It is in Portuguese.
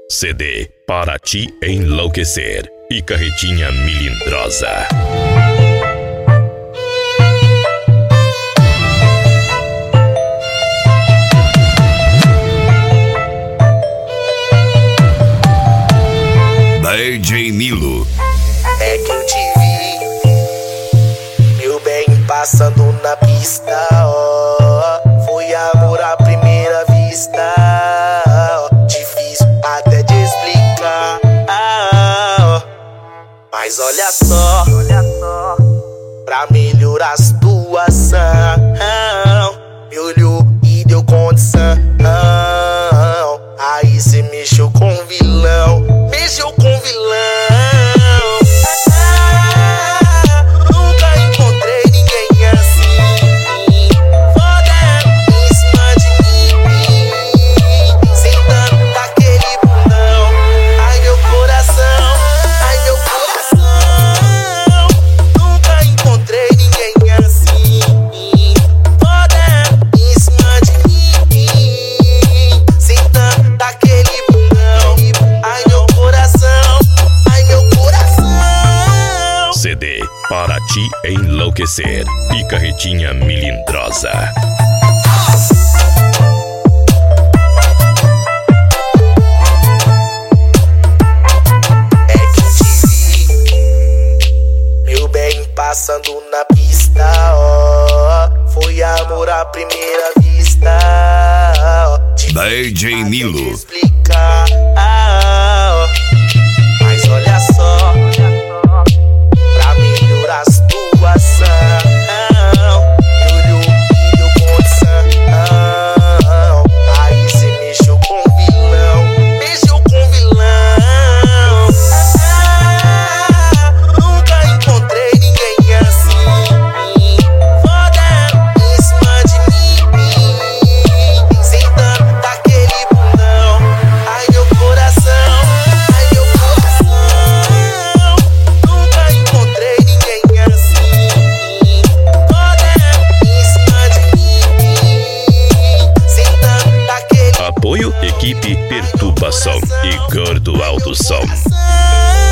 CD para te enlouquecer e carretinha melindrosa. DJ Nilo. É que eu te vi, meu bem, passando na pista, ó. Foi amor à primeira vista, ó. Difícil até de explicar, ó. Mas olha só, pra melhorar a situação, me olhou e deu condição. Aí cê mexeu com o vilão, mexeu com o vilão. Nunca encontrei ninguém assim, fodendo em cima de mim, sentando daquele bundão. Ai meu coração, ai meu coração. Nunca encontrei ninguém assim, fodendo em cima de mim, sentando daquele bundão. Ai meu coração, ai meu coração. CD para te enlouquecer e carretinha melindrosa. É que eu te vi, meu bem, passando na pista, ó. Foi amor à primeira vista, ó. DJ Nilo. Explicar, ó. Mas olha só, pra melhorar a situação, me olhou e deu condição. Aí cê mexeu com o vilão, mexeu com o vilão. Nunca encontrei ninguém assim, fodendo em cima de mim, sentando daquele bundão. Ai meu coração, ai meu coração. Nunca encontrei ninguém assim, fodendo em cima de mim, sentando daquele Apoio Equipe Perturbação e Gordo Alto Som. bundão.